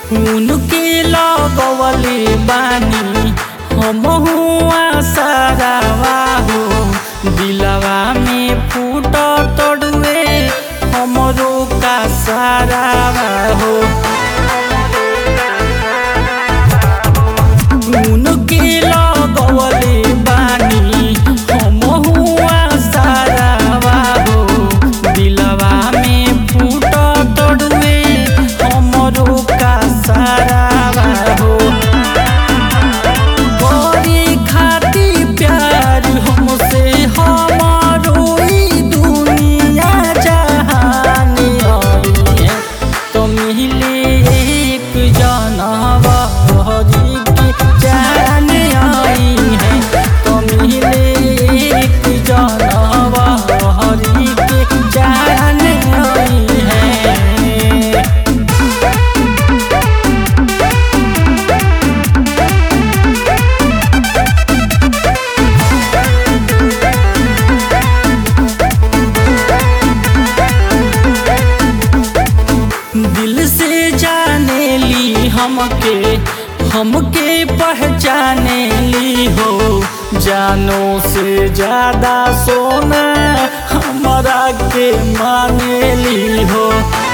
उनके लगवले बानी हमहु आसरावा हो। दिलवा में फूट तोड़ुए हमरो का सारावा हो। उनके लगवले बानी हमहु आसरावा हो। दिलवा में फूट तोड़ुए हमरो का सारावा हो। बड़ी खाती प्यार हमसे हमारो ई दुनिया जहान आई है। तो मिले एक जानवा हरी की जान आई है। तो मिले एक जानवा हरी की जान आई है। दिल से जाने ली हमके पहचाने ली हो। जानों से ज्यादा सोना हमारा के माने ली हो।